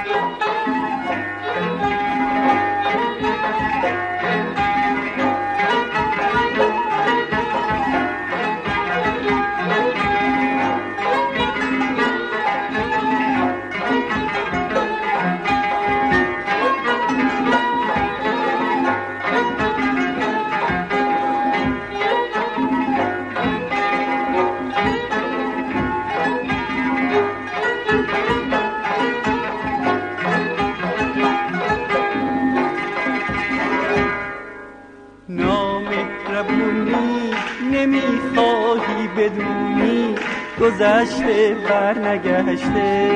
نامهربونی نمیخواهی بدونی، گذشته بر نگشته.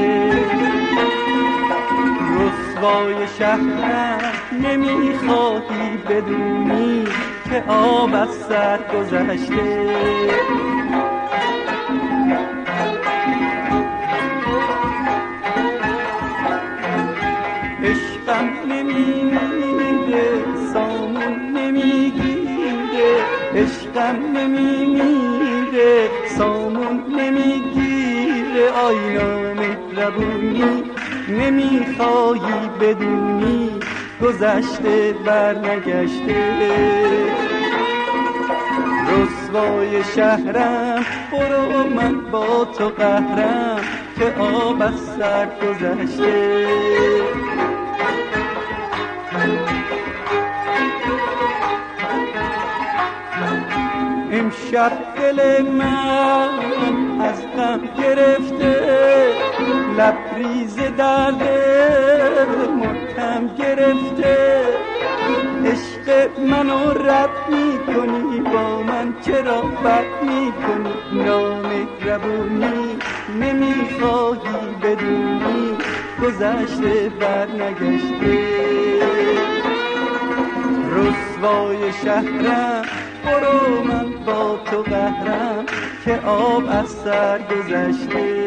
رسوای شهرم نمیخواهی بدونی که آب از سر گذشته. عشقم نمیمیره، سامون نمیگیره. عشقم نمیمیره، سامون نمیگیره. آی نامهربونی نمیخواهی بدونی، گذشته بر نگشته. رسوای شهرم برو من با تو قهرم که آب از سر گذشته. امشب دل من از غم گرفته، لبریز درد ماتم گرفته. عشق منو رد میکنی، با من چرا بد میکنی؟ نامهربونی نمیخواهی بدونی، گذشته بر نگشته. رسوای شهرم برو من با تو قهرم که آب از سر گذشته.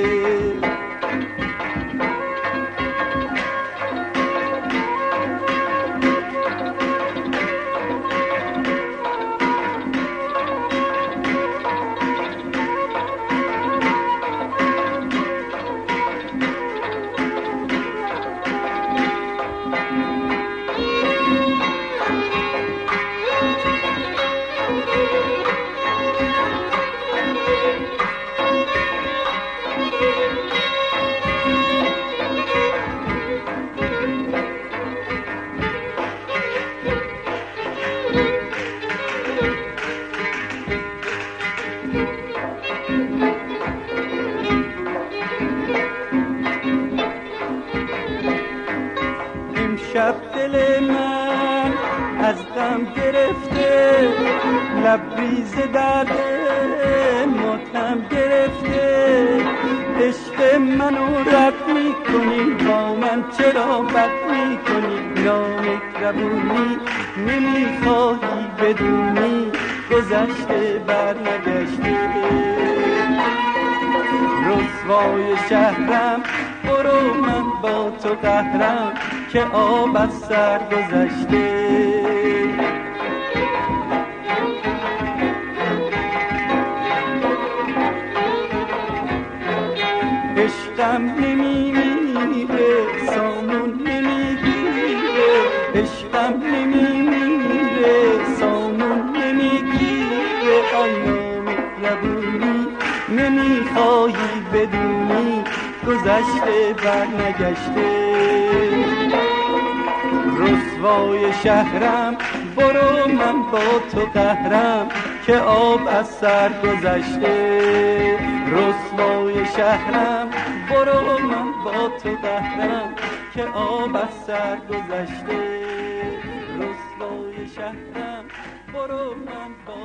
امشب دل من از غم گرفته، لبریز درد ماتم گرفته. عشق منو رد میکنی، با من چرا بد میکنی؟ نامهربونی نمیخواهی بدونی، گذشته بر نگشته. رسوای شهرم برو من با تو قهرم که آب از سر گذشته. عشقم نمیمیره، سامون نمیگیره. عشقم نمیمیره، سامون نمیگیره. آی نامهربونی نمیخواهی بدونی، گذشته بر نگشته. رسوای شهرم برو من با تو قهرم که آب از سر گذشته. رسوای شهرم برو من با تو قهرم که آب از سر گذشته. رسوای شهرم برو من با